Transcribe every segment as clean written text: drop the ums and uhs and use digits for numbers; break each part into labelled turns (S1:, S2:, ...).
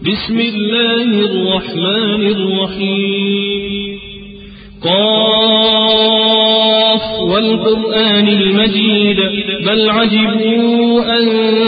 S1: بسم الله الرحمن الرحيم قاف والقرآن المجيد بل عجبوا أن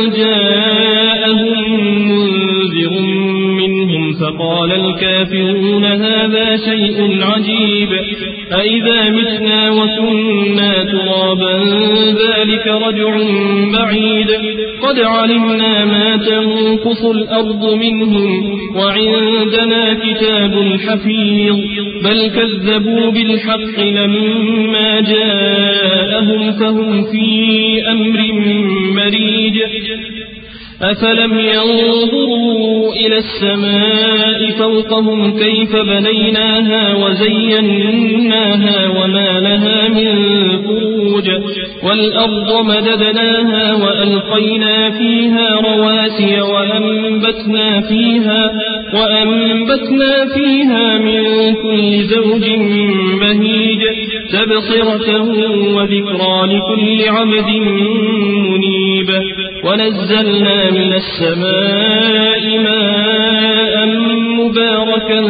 S1: جاءهم منذر منهم فقال الكافرون هذا شيء عجيب أئذا متنا وكنا ترابا ذلك رجع بعيد قد علمنا ما تنقص الأرض منهم وعندنا كتاب حفيظ بل كذبوا بالحق لما جاءهم فهم في أمر مريج أفلم ينظروا إلى السماء فوقهم كيف بنيناها وزيناها وما لها من فروج والأرض مددناها وألقينا فيها رواسي وأنبتنا فيها من كل زوج بهيج تبصرة وذكرى لكل عبد منيب ونزلنا من السماء ماء مباركا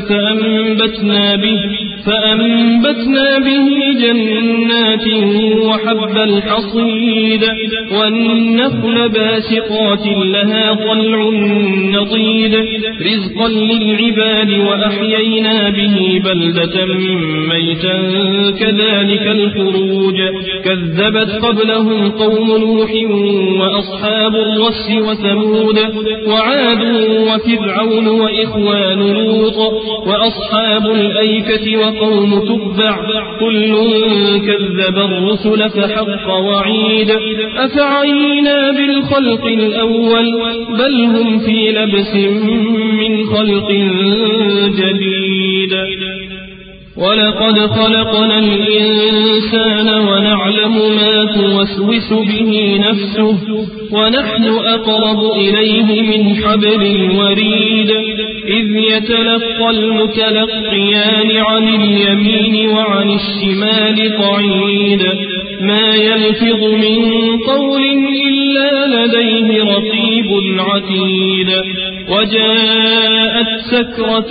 S1: فأنبتنا به جنات وحب الحصيد والنخل باسقات لها طلع نضيد رزقا للعباد وأحيينا به بلدة ميتا كذلك الخروج كذبت قبلهم قوم نوح وأصحاب الرس وثمود وعاد وفرعون وإخوان لوط وأصحاب الأيكة وقوم تبع كل كذب الرسل فحق وعيد أفعينا بالخلق الأول بل هم في لبس من خلق جديد ولقد خلقنا الإنسان ونعلم ما توسوس به نفسه ونحن أقرب إليه من حبل الوريد إذ يتلقى المتلقيان عن اليمين وعن الشمال قعيد ما يلفظ من قول إلا لديه رقيب عتيد وجاءت سكرة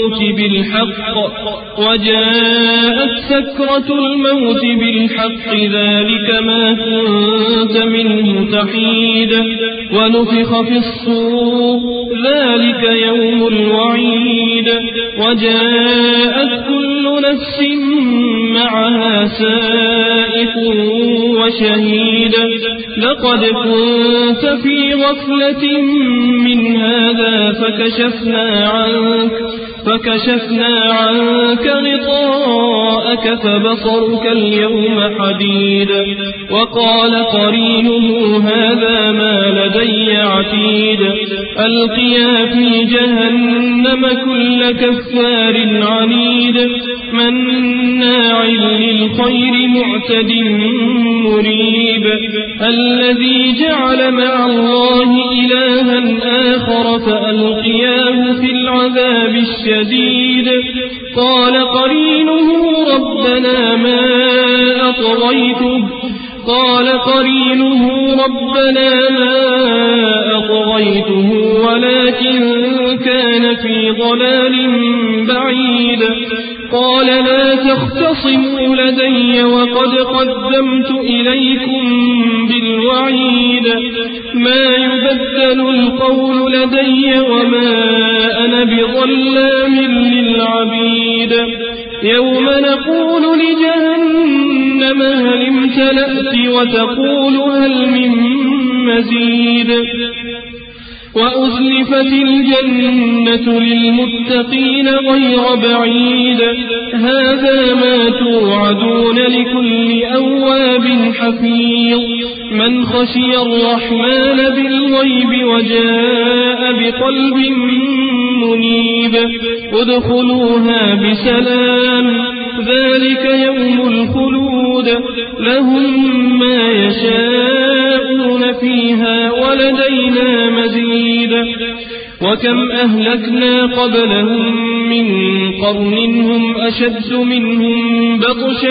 S1: الموت بالحق ذلك ما كنت منه تحيد ونفخ في الصور ذلك يوم الوعيد وجاءت كل نفس معها سائق وشهيد لقد كنت في غفلة من هذا فكشفنا عنك غطاءك فبصرك اليوم حديد وقال قرينه هذا ما لدي عتيد ألقيا في جهنم كل كفار عنيد مناع للخير معتد مريب الذي جعل مع الله إلها آخر فألقياه في العذاب الشديد قال قرينه ربنا ما أطغيته ولكن كان في ضلال بعيد قال لا تختصموا لدي وقد قدمت إليكم بالوعيد ما يبدل القول لدي وما أنا بظلام للعبيد يوم نقول لجهنم هل امتلأت وتقول هل من مزيد وأزلفت الجنة للمتقين غير بعيد هذا ما توعدون لكل أواب حفيظ من خشي الرحمن بالغيب وجاء بقلب منيب ادخلوها بسلام ذلك يوم الخلود لهم ما يشاءون فيها ولدينا مزيد وكم أهلكنا قبلهم من قرن هم أشد منهم بطشا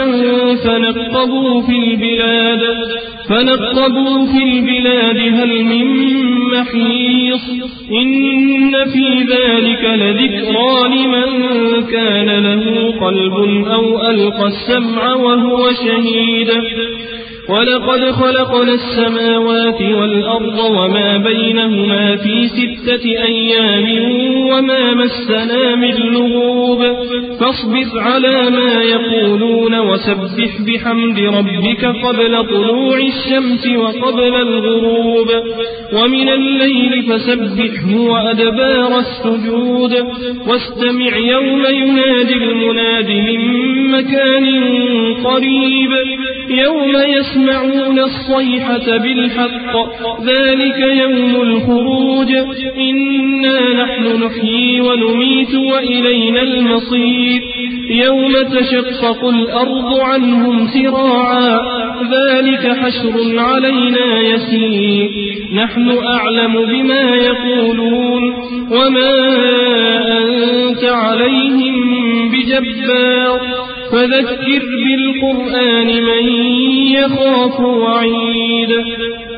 S1: فنقبوا في البلاد هل من محيص إن في ذلك لذكرى لمن كان له قلب أو ألقى السمع وهو شهيد ولقد خلقنا السماوات والأرض وما بينهما في 6 أيام وما مسنا من لغوب فاصبر على ما يقولون وسبح بحمد ربك قبل طلوع الشمس وقبل الغروب ومن الليل فسبحه وأدبار السجود واستمع يوم ينادي المناد من مكان قريب يوم يسمعون الصيحة بالحق ذلك يوم الخروج إنا نحن نحيي ونميت وإلينا المصير يوم تشقق الأرض عنهم سراعا ذلك حشر علينا يسير نحن أعلم بما يقولون وما أنت عليهم بجبار فذكر بالقرآن من يخاف وعيد